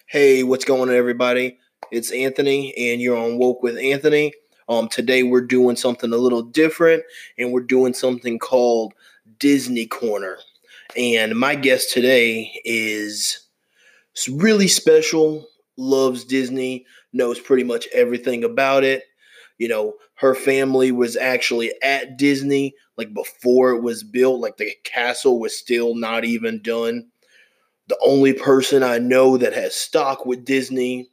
Hey, what's going on, everybody? It's Anthony, and you're on Woke with Anthony. Today we're doing something a little different, and we're doing something called Disney Corner. And my guest today is really special, loves Disney, knows pretty much everything about it. Her family was actually at Disney like before it was built, like the castle was still not even done. The only person I know that has stock with Disney,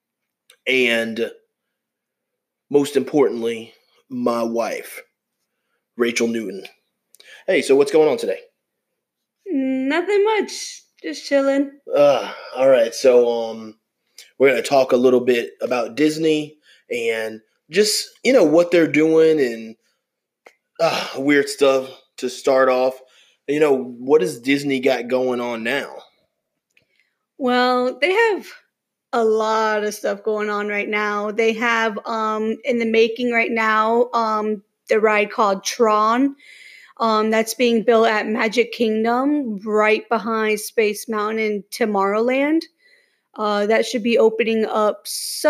and most importantly, my wife, Rachel Newton. Hey, so what's going on today? Nothing much. Just chilling. All right. So we're gonna talk a little bit about Disney and just what they're doing and weird stuff to start off. What does Disney got going on now? Well, they have a lot of stuff going on right now. They have in the making right now the ride called Tron. That's being built at Magic Kingdom right behind Space Mountain in Tomorrowland. That should be opening up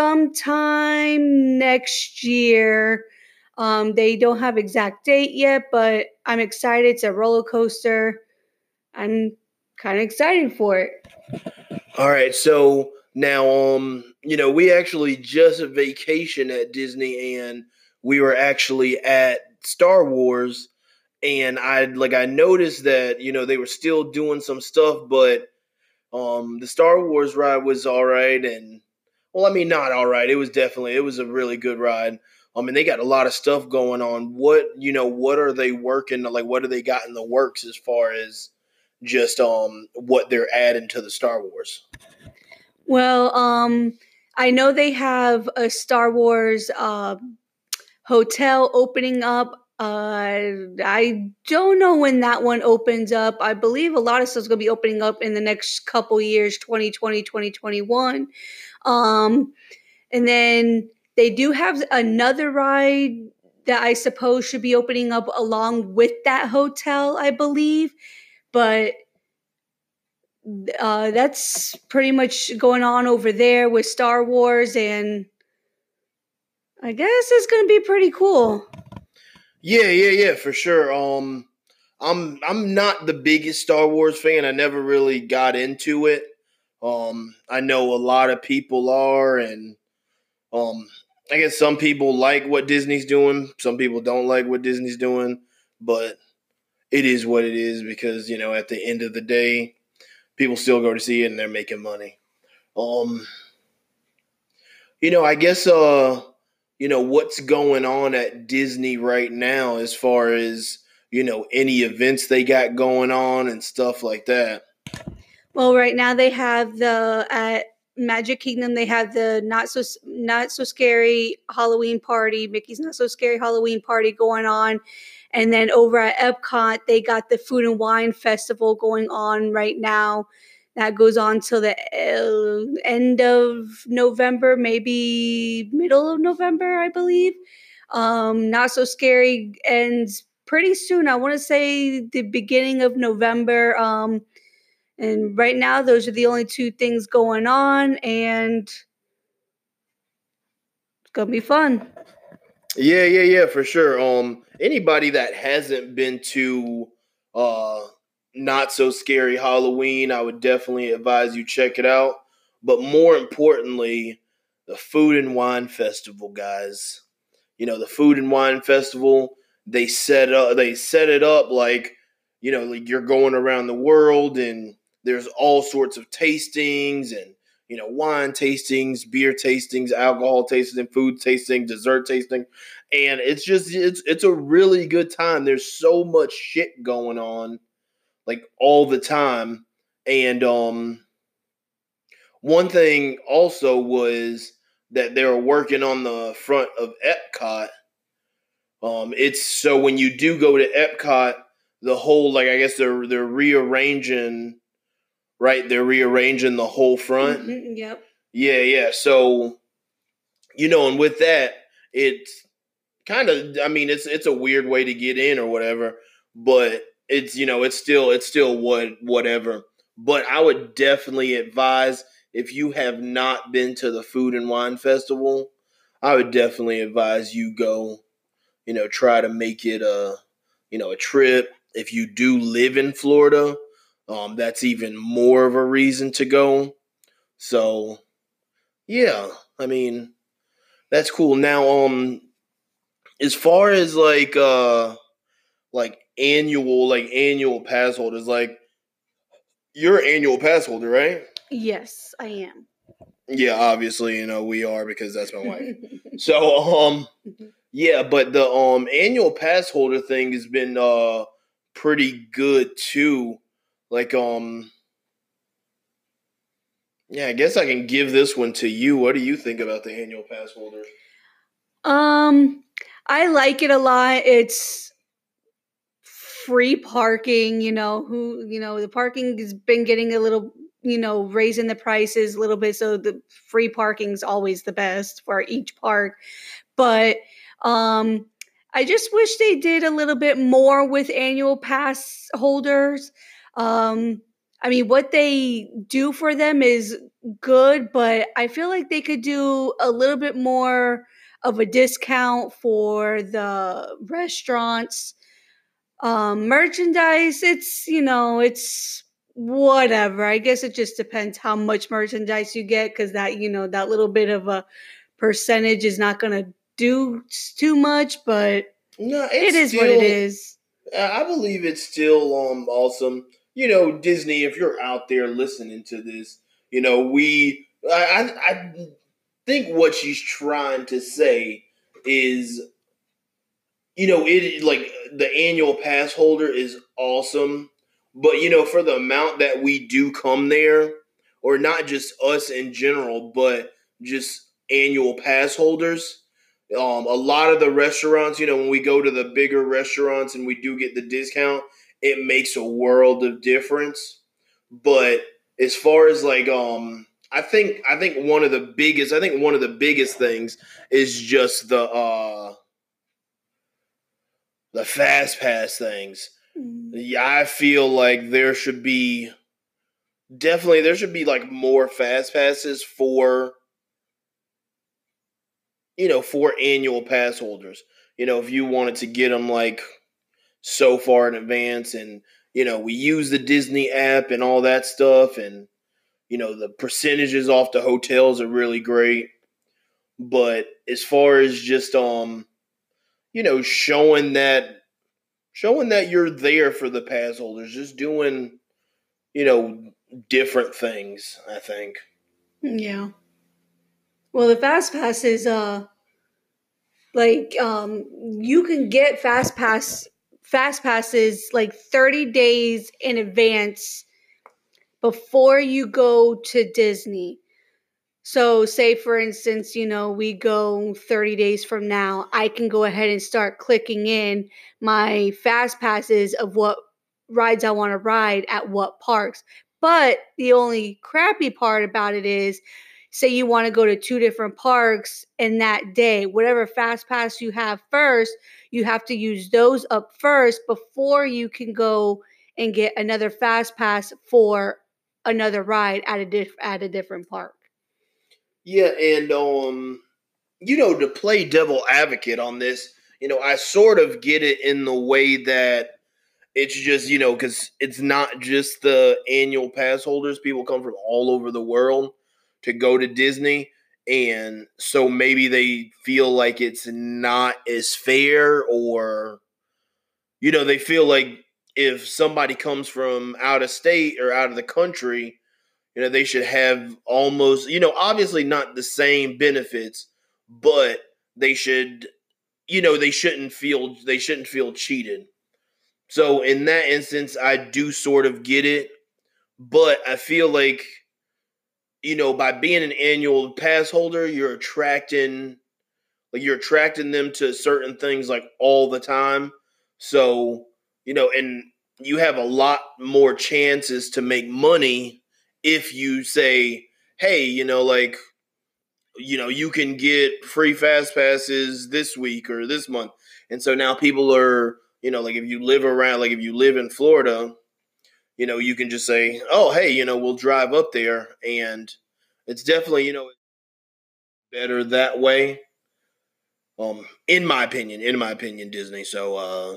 sometime next year. They don't have exact date yet, but I'm excited. It's a roller coaster. I'm kind of excited for it. All right, so now we actually just vacation at Disney and we were actually at Star Wars and I noticed that, they were still doing some stuff, but the Star Wars ride was all right and well, I mean not all right. It was a really good ride. And they got a lot of stuff going on. What are they working like what do they got in the works as far as just what they're adding to the Star Wars? Well, I know they have a Star Wars hotel opening up. I don't know when that one opens up. I believe a lot of stuff's going to be opening up in the next couple years, 2020, 2021. And then they do have another ride that I suppose should be opening up along with that hotel, I believe. But that's pretty much going on over there with Star Wars, and I guess it's going to be pretty cool. Yeah, for sure. I'm not the biggest Star Wars fan. I never really got into it. I know a lot of people are, and um, I guess some people like what Disney's doing. Some people don't like what Disney's doing, but it is what it is because at the end of the day, people still go to see it and they're making money. Um, I guess what's going on at Disney right now as far as any events they got going on and stuff like that. Well, right now they have the at Magic Kingdom. They have the not so scary Halloween party. Mickey's Not So Scary Halloween party going on, and then over at Epcot they got the Food and Wine Festival going on right now. That goes on till the end of November, maybe middle of November, I believe. Not So Scary ends pretty soon. I want to say the beginning of November. And right now, those are the only two things going on, and it's gonna be fun. Yeah, for sure. Anybody that hasn't been to uh Not So Scary Halloween, I would definitely advise you check it out. But more importantly, the Food and Wine Festival, guys. The Food and Wine Festival, they set it up like, like you're going around the world and there's all sorts of tastings and wine tastings, beer tastings, alcohol tasting, food tasting, dessert tasting, and it's a really good time. There's so much shit going on, like all the time, and one thing also was that they were working on the front of Epcot. It's so when you do go to Epcot, the whole like I guess they're rearranging, right? They're rearranging the whole front. Yep. Yeah. So and with that, it's kind of I mean it's a weird way to get in or whatever, but it's it's still whatever. But I would definitely advise if you have not been to the Food and Wine Festival, I would definitely advise you go, try to make it a trip. If you do live in Florida, that's even more of a reason to go. So, yeah, I mean, that's cool. Now, as far as like annual pass holders, like you're an annual pass holder, right? Yes, I am. Yeah, obviously, we are because that's my wife. So, yeah, but the annual pass holder thing has been pretty good too. Like yeah, I guess I can give this one to you. What do you think about the annual pass holder? I like it a lot. It's free parking, the parking has been getting a little, raising the prices a little bit, so the free parking is always the best for each park. But I just wish they did a little bit more with annual pass holders. I mean, what they do for them is good, but I feel like they could do a little bit more of a discount for the restaurants. Merchandise, it's whatever. I guess it just depends how much merchandise you get, because that little bit of a percentage is not going to do too much, but No, it it's is what it still. is. I believe it's still awesome. Disney, if you're out there listening to this, I think what she's trying to say is, it like the annual pass holder is awesome, but for the amount that we do come there, or not just us in general, but just annual pass holders. A lot of the restaurants, when we go to the bigger restaurants and we do get the discount, it makes a world of difference. But as far as like, I think one of the biggest things is just the fast pass things. Yeah, I feel like there should be like more fast passes for annual pass holders. If you wanted to get them like so far in advance, and we use the Disney app and all that stuff, and the percentages off the hotels are really great. But as far as just showing that you're there for the pass holders, just doing you know different things, I think. Yeah. Well, the fast pass is like you can get fast passes like 30 days in advance before you go to Disney. So, say for instance, we go 30 days from now, I can go ahead and start clicking in my fast passes of what rides I want to ride at what parks. But the only crappy part about it is, say you want to go to two different parks in that day, whatever fast pass you have first, you have to use those up first before you can go and get another fast pass for another ride at at a different park. Yeah, and to play devil advocate on this, I sort of get it in the way that it's just, because it's not just the annual pass holders. People come from all over the world to go to Disney. And so maybe they feel like it's not as fair, or, they feel like if somebody comes from out of state or out of the country, they should have almost, obviously not the same benefits, but they should, they shouldn't feel cheated. So in that instance, I do sort of get it, but I feel like, by being an annual pass holder, you're attracting them to certain things like all the time. So, and you have a lot more chances to make money if you say, hey, you can get free fast passes this week or this month. And so now people are, like if you live in Florida, you can just say, oh, hey, we'll drive up there and, it's definitely, better that way. In my opinion, Disney. So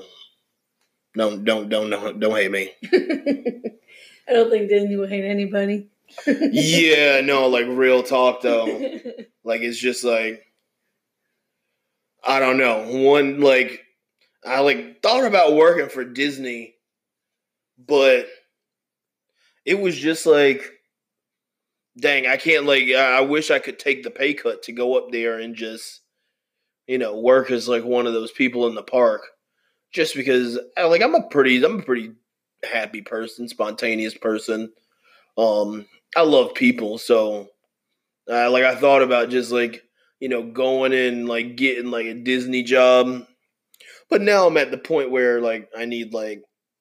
don't hate me. I don't think Disney will hate anybody. Yeah, no, like real talk though. Like it's just like I don't know. One like I like thought about working for Disney, but it was just like dang, I can't like I wish I could take the pay cut to go up there and just work as like one of those people in the park. Just because like I'm a pretty happy person, spontaneous person. I love people, so like I thought about just like going in like getting like a Disney job, but now I'm at the point where like I need like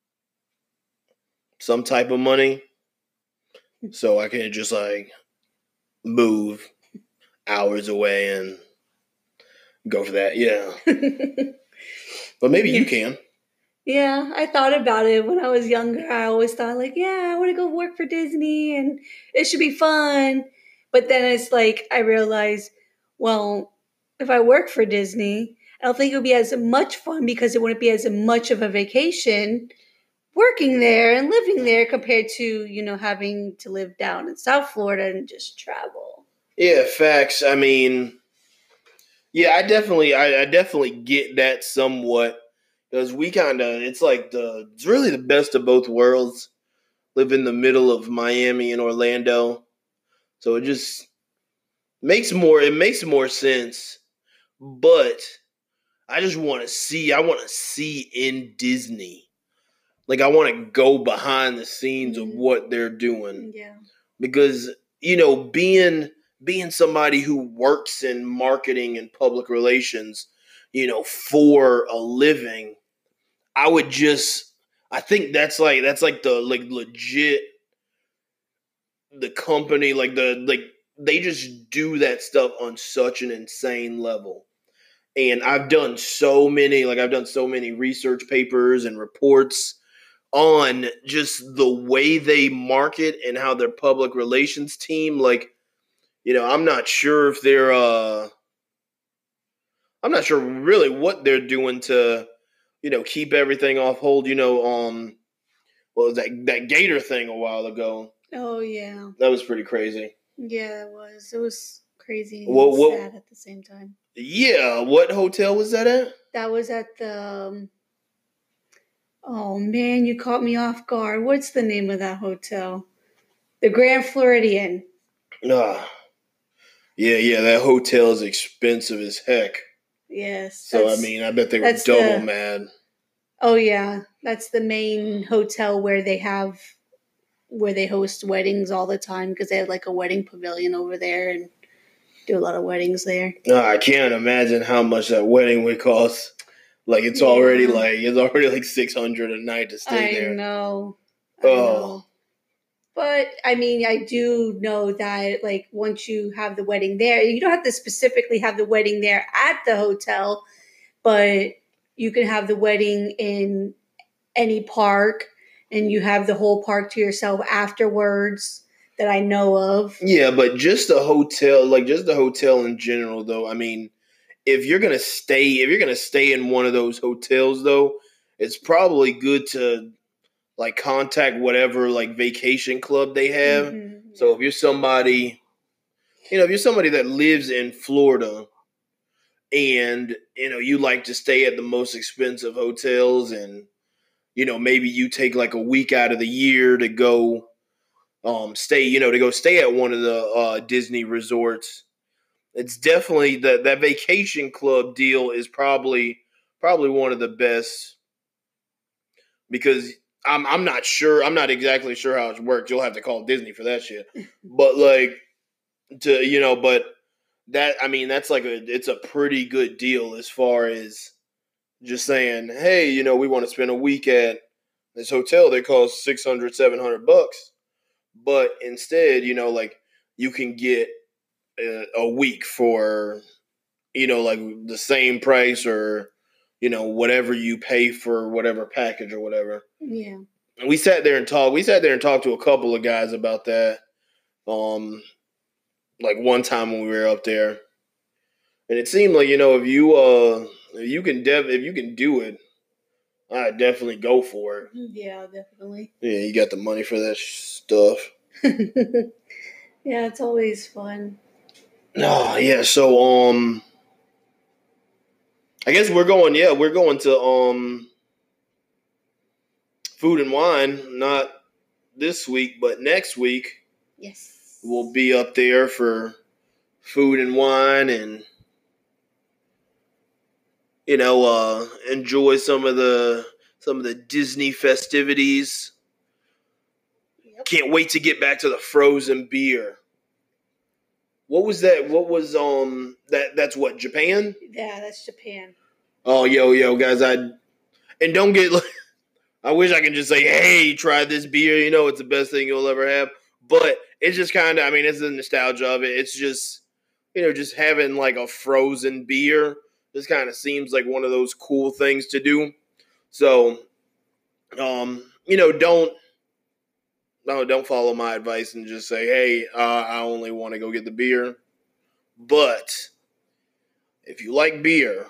some type of money, so I can just like move hours away and go for that. Yeah, but maybe you can. Yeah, I thought about it when I was younger. I always thought like, yeah, I want to go work for Disney and it should be fun. But then it's like I realized, well, if I work for Disney, I don't think it would be as much fun because it wouldn't be as much of a vacation working there and living there compared to, having to live down in South Florida and just travel. Yeah, facts. I mean, yeah, I definitely get that somewhat because it's really the best of both worlds. Live in the middle of Miami and Orlando, so it just makes more sense. But I just I want to see in Disney, like I want to go behind the scenes of what they're doing. Yeah, because being somebody who works in marketing and public relations, for a living, I think that's like the like legit the company like they just do that stuff on such an insane level. And I've done so many research papers and reports on just the way they market and how their public relations team like I'm not sure if I'm not sure really what they're doing to keep everything off hold. What was that Gator thing a while ago? Oh yeah, That was pretty crazy. Yeah, it was. It was crazy and What sad at the same time. Yeah, what hotel was that at? That was at the. Oh man, you caught me off guard. What's the name of that hotel? The Grand Floridian. Ah, yeah, that hotel is expensive as heck. Yes. So I mean, I bet they were double mad. Oh yeah, that's the main hotel where they host weddings all the time because they have like a wedding pavilion over there and do a lot of weddings there. No, I can't imagine how much that wedding would cost. Like it's already like $600 a night to stay there. I know. But I mean, I do know that like once you have the wedding there, you don't have to specifically have the wedding there at the hotel, but you can have the wedding in any park and you have the whole park to yourself afterwards that I know of. Yeah, but just the hotel in general though. I mean, if you're gonna stay in one of those hotels though, it's probably good to like contact whatever like vacation club they have. Mm-hmm. So if you're somebody that lives in Florida and you like to stay at the most expensive hotels and maybe you take like a week out of the year to go stay at one of the Disney resorts, it's definitely that vacation club deal is probably one of the best because I'm not exactly sure how it works. You'll have to call Disney for that shit. But but that I mean that's it's a pretty good deal as far as just saying, hey, we want to spend a week at this hotel that costs $600-700, but instead, you can get a week for like the same price or whatever you pay for whatever package or whatever. Yeah. And we sat there and talked to a couple of guys about that. like one time when we were up there, and it seemed like if you can do it, I'd definitely go for it. Yeah, definitely. Yeah, you got the money for that stuff. Yeah, it's always fun. Oh yeah, so I guess we're going. Yeah, we're going to Food and Wine. Not this week, but next week. Yes, we'll be up there for Food and Wine, and enjoy some of the Disney festivities. Yep. Can't wait to get back to the frozen beer. What was that? What was that's what, Japan? Yeah, that's Japan. Oh, yo, guys, and don't get like, I wish I could just say, hey, try this beer. It's the best thing you'll ever have. But it's just kind of, it's the nostalgia of it. It's just, just having like a frozen beer. This kind of seems like one of those cool things to do. So, don't follow my advice and just say, hey, I only want to go get the beer. But if you like beer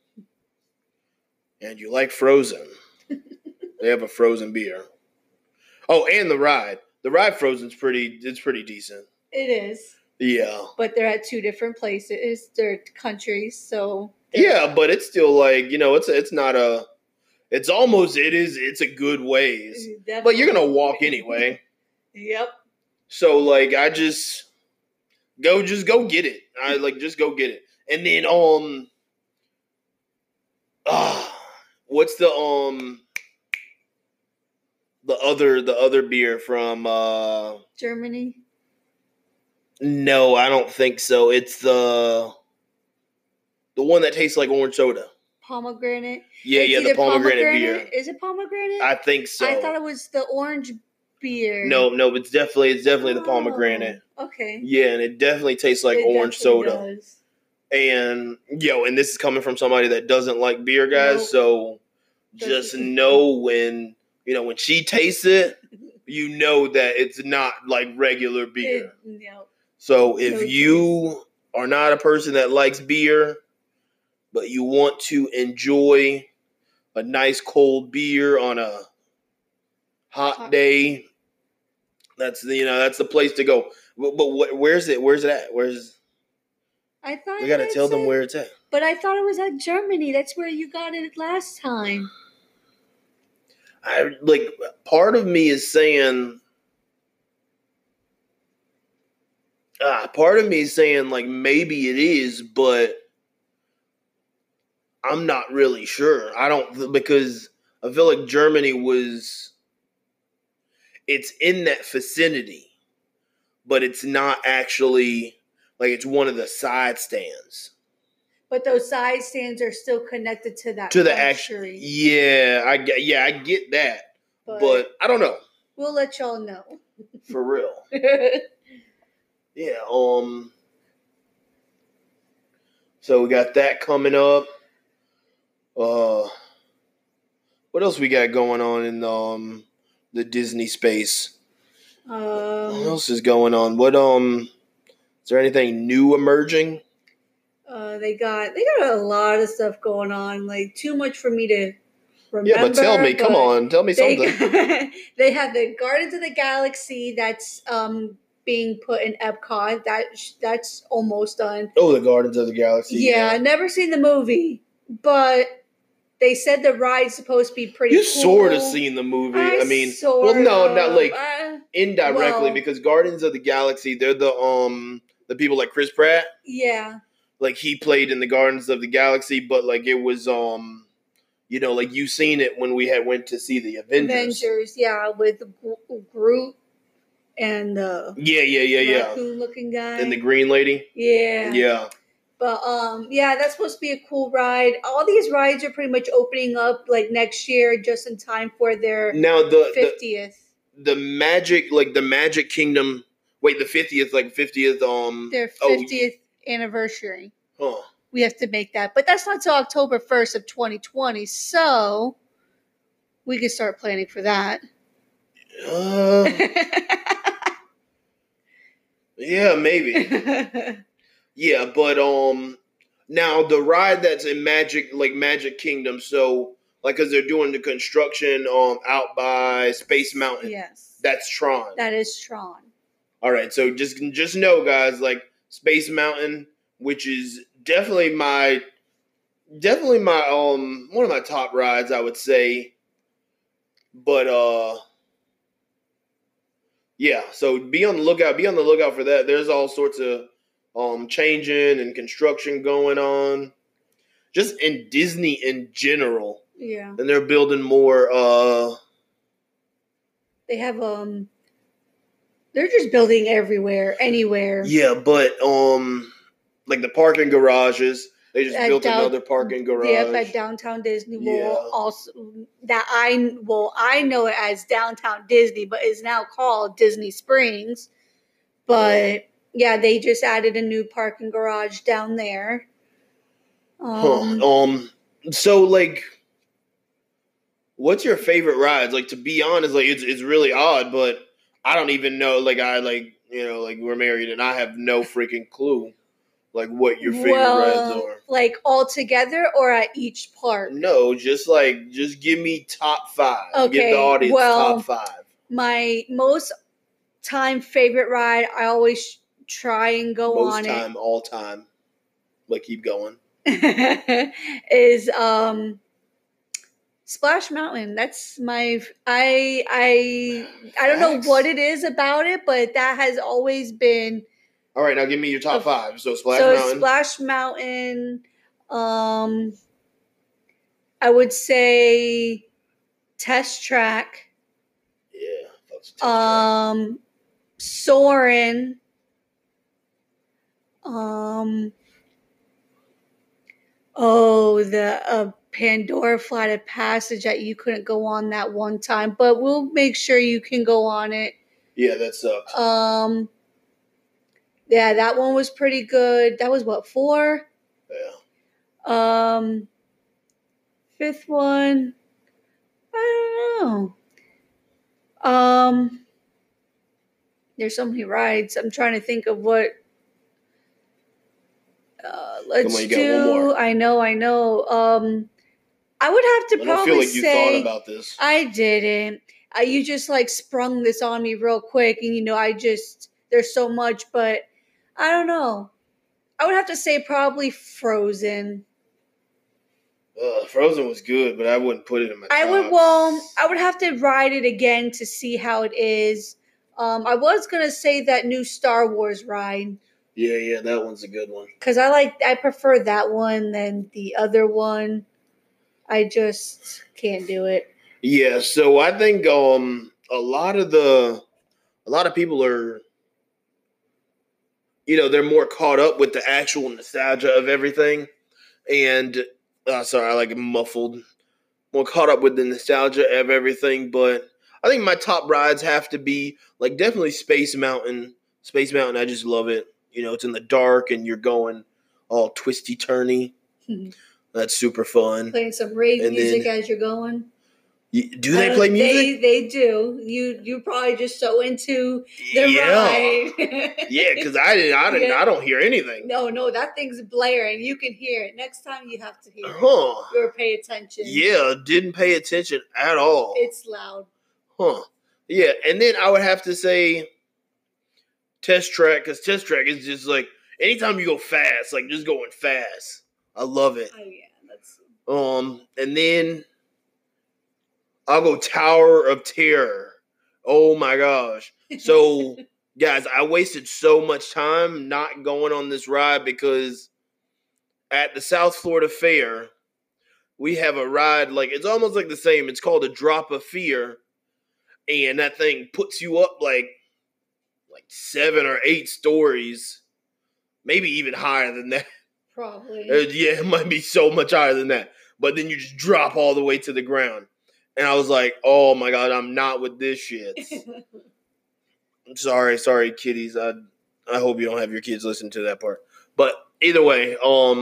and you like frozen, they have a frozen beer. Oh, and the ride. The ride frozen's pretty decent. It is. Yeah. But they're at two different places. They're countries, so. Yeah, but it's still like, it's not a. It's a good ways. Definitely. But you're going to walk anyway. Yep. So, like, I just go get it. Just go get it. And then, what's the other beer from Germany? No, I don't think so. It's the one that tastes like orange soda. Pomegranate? Yeah, the pomegranate beer. Is it pomegranate? I think so. I thought it was the orange beer. No, it's definitely the pomegranate. Okay. Yeah, and it definitely tastes like orange soda. Does. And and this is coming from somebody that doesn't like beer, guys. Nope. So just know when when she tastes it, that it's not like regular beer. No. So if you are not a person that likes beer, but you want to enjoy a nice cold beer on a hot day, that's the place to go. But where's it? Where's it at? I thought we got to tell them where it's at. But I thought it was at Germany. That's where you got it last time. Part of me is saying. Part of me is saying like maybe it is, but I'm not really sure. I don't, because I feel like Germany it's in that vicinity, but it's not actually like it's one of the side stands. But those side stands are still connected to that. To the actual. Yeah, I get that, but I don't know. We'll let y'all know. For real. Yeah. So we got that coming up. What else we got going on in the Disney space? What else is going on? What is there anything new emerging? They got a lot of stuff going on. Like too much for me to remember. Yeah, but tell me, come on, tell me something. They have the Guardians of the Galaxy that's being put in Epcot. That's almost done. Oh, the Guardians of the Galaxy. Yeah, never seen the movie, but they said the ride's supposed to be pretty cool. You sort of seen the movie. No, not like indirectly, because Guardians of the Galaxy, they're the people like Chris Pratt. Yeah. Like he played in the Guardians of the Galaxy, but like it was like you seen it when we went to see the Avengers. Yeah, with Groot and raccoon looking guy and the green lady. Yeah. But that's supposed to be a cool ride. All these rides are pretty much opening up like next year, just in time for their 50th. The Magic Kingdom. Wait, the 50th, like 50th. Their 50th anniversary. Huh. We have to make that, but that's not till October 1st of 2020. So we can start planning for that. Yeah, maybe. Yeah, but now the ride that's in Magic Kingdom, so like because they're doing the construction out by Space Mountain. Yes. That's Tron. That is Tron. All right, so just know, guys, like Space Mountain, which is definitely my one of my top rides, I would say. But yeah, so be on the lookout for that. There's all sorts of changing and construction going on. Just in Disney in general. Yeah. And they're building more they have they're just building everywhere, anywhere. Yeah, but like the parking garages, they just built another parking garage. Yep, at Downtown Disney. Well, also I know it as Downtown Disney, but it's now called Disney Springs. But yeah, they just added a new parking garage down there. So like, what's your favorite rides? Like, to be honest, like it's really odd, but I don't even know. Like we're married and I have no freaking clue. Like what your favorite rides are. Like all together or at each park? No, just give me top 5. Okay. Give the audience top 5. My most time favorite ride, I always try and go on it. All time. Like keep going. Is Splash Mountain. That's my I don't know what it is about it, but that has always been. All right, now give me your top 5. So Splash Mountain. I would say Test Track. Yeah. Test Track. Soarin'. The Pandora Flight of Passage that you couldn't go on that one time, but we'll make sure you can go on it. Yeah, that sucks. Yeah, that one was pretty good. That was what, 4? Yeah. 5th one, I don't know. There's so many rides. I'm trying to think of what. Let's do. Got one more. I know. I would have to probably feel like you thought about this. I didn't. You just sprung this on me real quick, and there's so much, but I don't know. I would have to say probably Frozen. Frozen was good, but I wouldn't put it in my top. I would have to ride it again to see how it is. I was gonna say that new Star Wars ride. Yeah, that one's a good one. Because I prefer that one than the other one. I just can't do it. Yeah, so I think a lot of people are, they're more caught up with the actual nostalgia of everything, and sorry, I like it muffled. More caught up with the nostalgia of everything, but I think my top rides have to be definitely Space Mountain. Space Mountain, I just love it. It's in the dark and you're going all twisty turny. That's super fun. Playing some rave music as you're going. Do they play music? They do. You're probably just so into the ride. Yeah, because I don't hear anything. No, that thing's blaring. You can hear it. Next time you have to hear it. Or pay attention. Yeah, didn't pay attention at all. It's loud. Yeah, and then I would have to say Test Track, because Test Track is just anytime you go fast, just going fast. I love it. Oh yeah, that's. And then I'll go Tower of Terror. Oh my gosh! So guys, I wasted so much time not going on this ride because at the South Florida Fair we have a ride it's almost the same. It's called a Drop of Fear, and that thing puts you up like 7 or 8 stories, maybe even higher than that. Probably. Yeah, it might be so much higher than that. But then you just drop all the way to the ground. And I was like, oh my God, I'm not with this shit. I'm sorry, kiddies. I hope you don't have your kids listen to that part. But either way,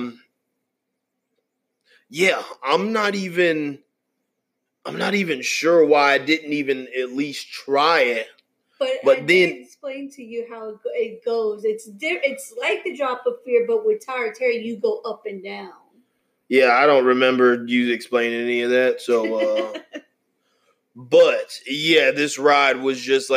yeah, I'm not even sure why I didn't even at least try it. But I did explain to you how it goes. It's like the drop of fear, but with Tara Terry, you go up and down. Yeah, I don't remember you explaining any of that. So, but yeah, this ride was it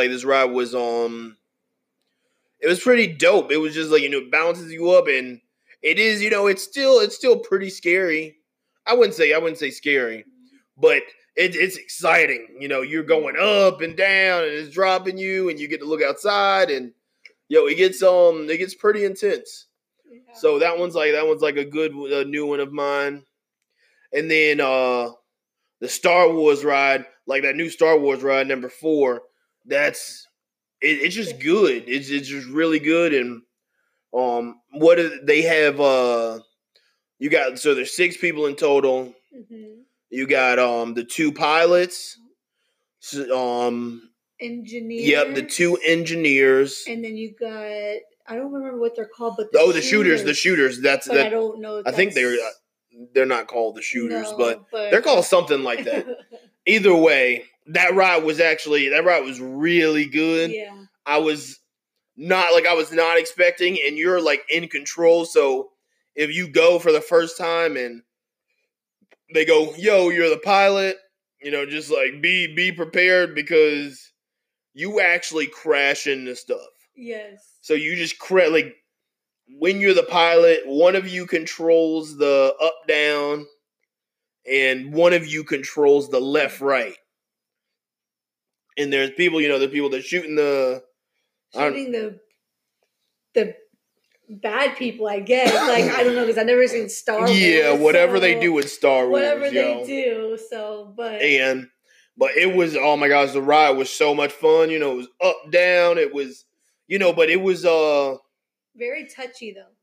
was pretty dope. It was just like, it bounces you up, and it is, it's still pretty scary. I wouldn't say scary, but it's exciting. You're going up and down, and it's dropping you, and you get to look outside, and it gets pretty intense. Yeah. So that one's like a good new one of mine. And then the Star Wars ride, like that new Star Wars ride number 4, it's just good. It's just really good. And they have you got, so there's 6 people in total. Mm-hmm. You got the 2 pilots, engineers. Yep, the 2 engineers. And then you got, I don't remember what they're called, but the shooters. That's but I don't know. I think they're not called the shooters, but they're called something like that. Either way, that ride was really good. Yeah. I was not expecting, and you're like in control. So if you go for the first time and they go, "Yo, you're the pilot," just like be prepared, because you actually crash into stuff. Yes. So you just like, when you're the pilot, one of you controls the up down, and one of you controls the left right. And there's people, the people that shooting the bad people, I guess. Like, I don't know, because I've never seen Star Wars. Yeah, whatever they do with Star Wars. Whatever they do. So, but it was, oh my gosh, the ride was so much fun. It was up down. It was, but it was very touchy though.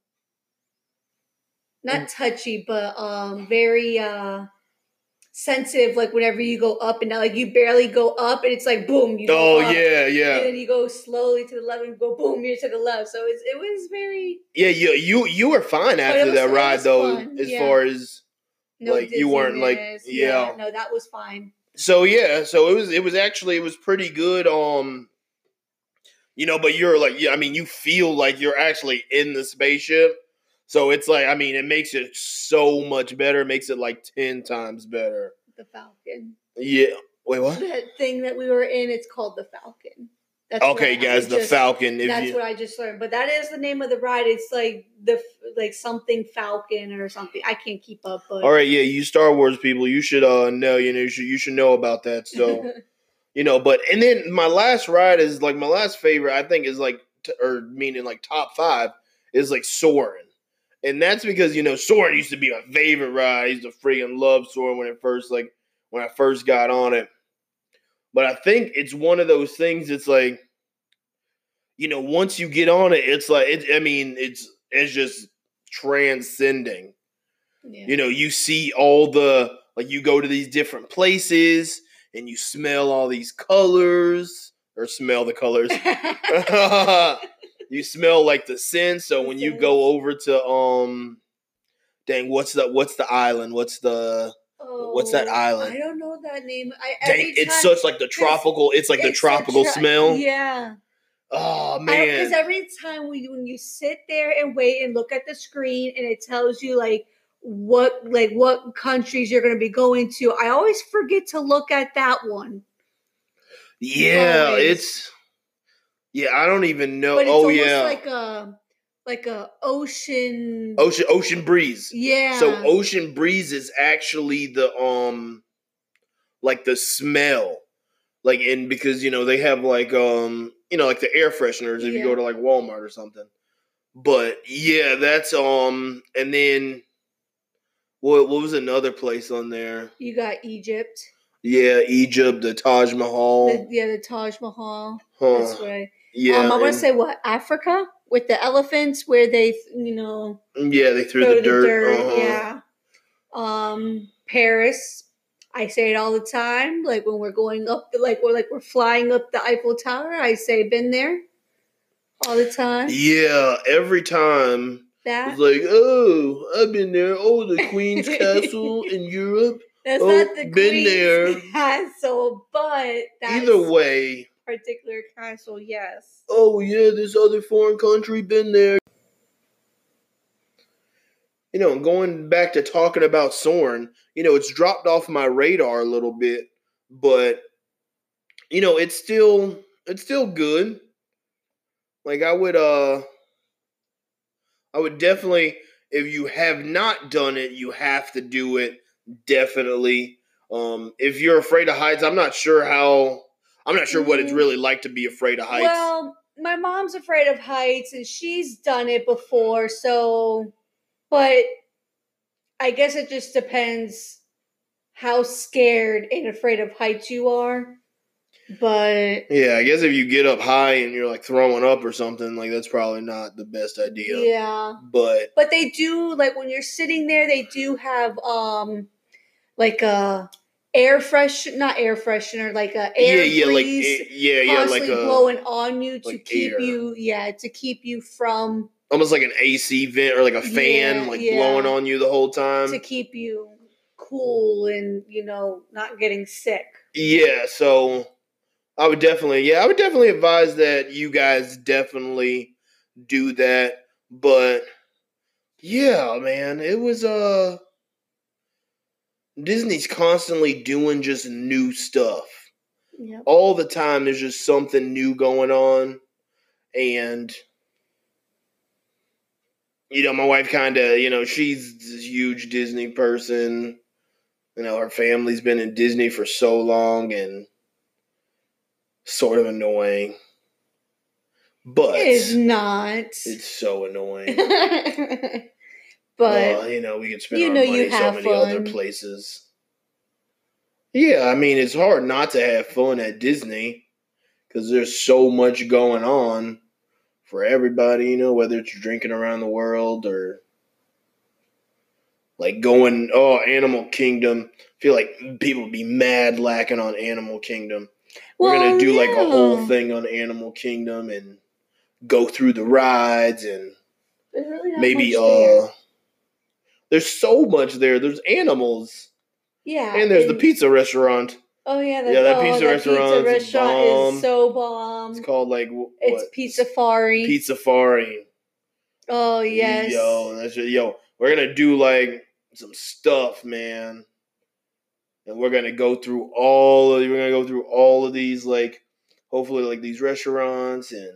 Not touchy, but very sensitive. Like whenever you go up and down, like you barely go up, and it's like boom, you go up. Yeah. And then you go slowly to the left and go boom, you're to the left. So it was very. Yeah, you were fine after that ride though, fun. As far as no like you weren't like no, that was fine. So yeah, so it was pretty good. But you're like, yeah, I mean, you feel like you're actually in the spaceship. So it's like, I mean, it makes it so much better. It makes it like 10 times better. The Falcon. Yeah. Wait, what? That thing that we were in, it's called the Falcon. That's okay, guys, the Falcon. That's what I just learned. But that is the name of the ride. It's like something Falcon or something. I can't keep up. But all right, yeah, you Star Wars people, you should know. You should know about that. So, But and then my last ride is like my last favorite. I think is like, meaning like top 5 is like Soarin'. And that's because, Soarin' used to be my favorite ride. I used to freaking love Soarin' when I first got on it. But I think it's one of those things. It's like, once you get on it, it's like, it's just transcending. Yeah. You see all you go to these different places and you smell all these colors, or smell the colors. You smell like the scent. So when you go over to what's the island? What's that island? I don't know that name. It's such like the tropical. It's like the tropical smell. Yeah. Oh man! Because every time when you sit there and wait and look at the screen and it tells you like what countries you're going to be going to, I always forget to look at that one. Yeah, Yeah, I don't even know. But it's almost like a ocean breeze. Yeah. So ocean breeze is actually the like the smell, like because they have like like the air fresheners if you go to like Walmart or something. But yeah, that's and then what was another place on there? You got Egypt. Yeah, Egypt, the Taj Mahal. The Taj Mahal. Huh. That's right. Yeah, I want to say Africa with the elephants where they, Yeah, they threw the dirt. Uh-huh. Yeah. Paris. I say it all the time. Like when we're going up, we're flying up the Eiffel Tower. I say, been there all the time. Yeah, every time. It's like, oh, I've been there. Oh, the Queen's Castle in Europe. That's not the been Queen's there. Castle, but that's either way. particular castle, yes. Oh yeah, this other foreign country been there. Going back to talking about Soren, it's dropped off my radar a little bit, but it's still good. Like I would definitely, if you have not done it, you have to do it definitely. If you're afraid of heights, I'm not sure what it's really like to be afraid of heights. Well, my mom's afraid of heights and she's done it before, but I guess it just depends how scared and afraid of heights you are. But yeah, I guess if you get up high and you're like throwing up or something, like that's probably not the best idea. yeah. But they do, like when you're sitting there, they do have like a not air freshener, like a air breeze constantly blowing on you to keep air. To keep you from almost like an AC vent or like a fan blowing on you the whole time. To keep you cool and, not getting sick. Yeah, so I would definitely advise that you guys definitely do that. But yeah, man, it was Disney's constantly doing just new stuff. Yep. All the time there's just something new going on. And my wife kind of, she's this huge Disney person. Her family's been in Disney for so long and sort of annoying. But it's not. It's so annoying. But we could spend our money so many other places. Yeah, I mean, it's hard not to have fun at Disney because there's so much going on for everybody, whether it's drinking around the world or like going, Animal Kingdom. I feel like people would be mad lacking on Animal Kingdom. We're going to do like a whole thing on Animal Kingdom and go through the rides and really maybe there's so much there. There's animals. Yeah. And there's the pizza restaurant. Oh yeah, that pizza restaurant is so bomb. It's called like it's Pizzafari. Pizzafari. Oh yes. We're gonna do like some stuff, man. And we're gonna go through all of these, like hopefully like these restaurants and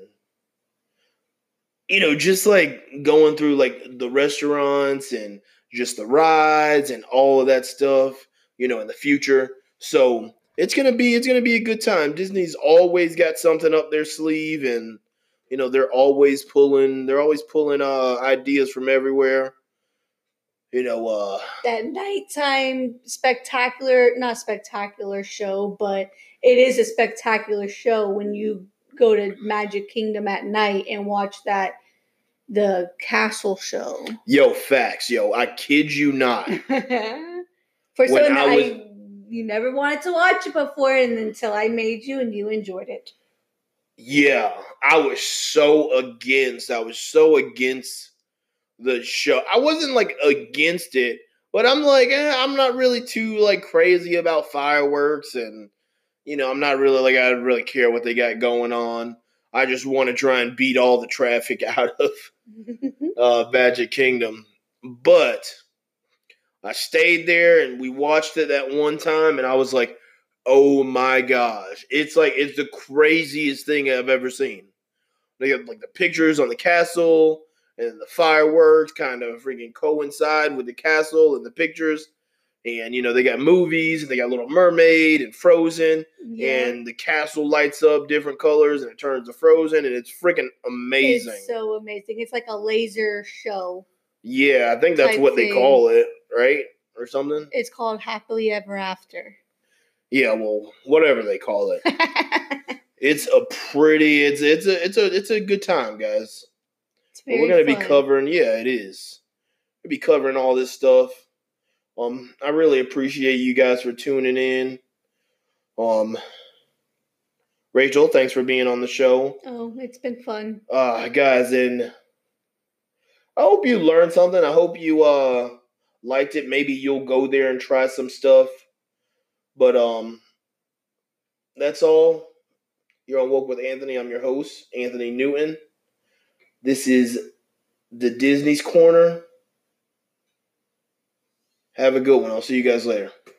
just like going through like the restaurants and just the rides and all of that stuff, in the future. So it's gonna be a good time. Disney's always got something up their sleeve, and they're always pulling ideas from everywhere. That nighttime not spectacular show, but it is a spectacular show when you go to Magic Kingdom at night and watch the castle show. Yo, facts. Yo, I kid you not. For something that you never wanted to watch it before, and until I made you and you enjoyed it. Yeah, I was so against the show. I wasn't like against it, but I'm like, I'm not really too like crazy about fireworks, and I'm not really like I really care what they got going on. I just want to try and beat all the traffic out of Magic Kingdom. But I stayed there and we watched it that one time, and I was like, oh my gosh. It's the craziest thing I've ever seen. They got like the pictures on the castle and the fireworks kind of freaking coincide with the castle and the pictures. And, they got movies and they got Little Mermaid and Frozen. Yeah. And the castle lights up different colors and it turns to Frozen. And it's freaking amazing. It's so amazing. It's like a laser show. Yeah, I think that's what they call it, right? Or something. It's called Happily Ever After. Yeah, well, whatever they call it. It's a good time, guys. We're going to be covering, it is. We'll be covering all this stuff. I really appreciate you guys for tuning in. Rachel, thanks for being on the show. Oh, it's been fun. Guys, and I hope you learned something. I hope you liked it. Maybe you'll go there and try some stuff. But that's all. You're on Woke with Anthony. I'm your host, Anthony Newton. This is the Disney's Corner. Have a good one. I'll see you guys later.